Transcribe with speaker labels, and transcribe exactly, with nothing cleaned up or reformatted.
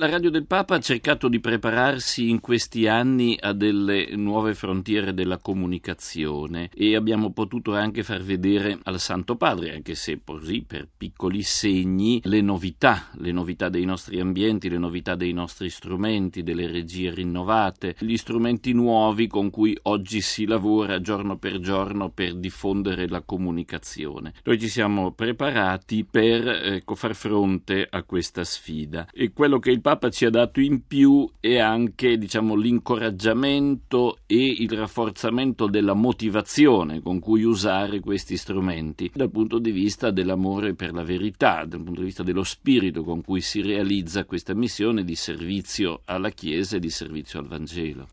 Speaker 1: La Radio del Papa ha cercato di prepararsi in questi anni a delle nuove frontiere della comunicazione e abbiamo potuto anche far vedere al Santo Padre, anche se così per piccoli segni, le novità, le novità dei nostri ambienti, le novità dei nostri strumenti, delle regie rinnovate, gli strumenti nuovi con cui oggi si lavora giorno per giorno per diffondere la comunicazione. Noi ci siamo preparati per ecco, far fronte a questa sfida e quello che il Papa ci ha dato in più è anche, diciamo, l'incoraggiamento e il rafforzamento della motivazione con cui usare questi strumenti dal punto di vista dell'amore per la verità, dal punto di vista dello spirito con cui si realizza questa missione di servizio alla Chiesa e di servizio al Vangelo.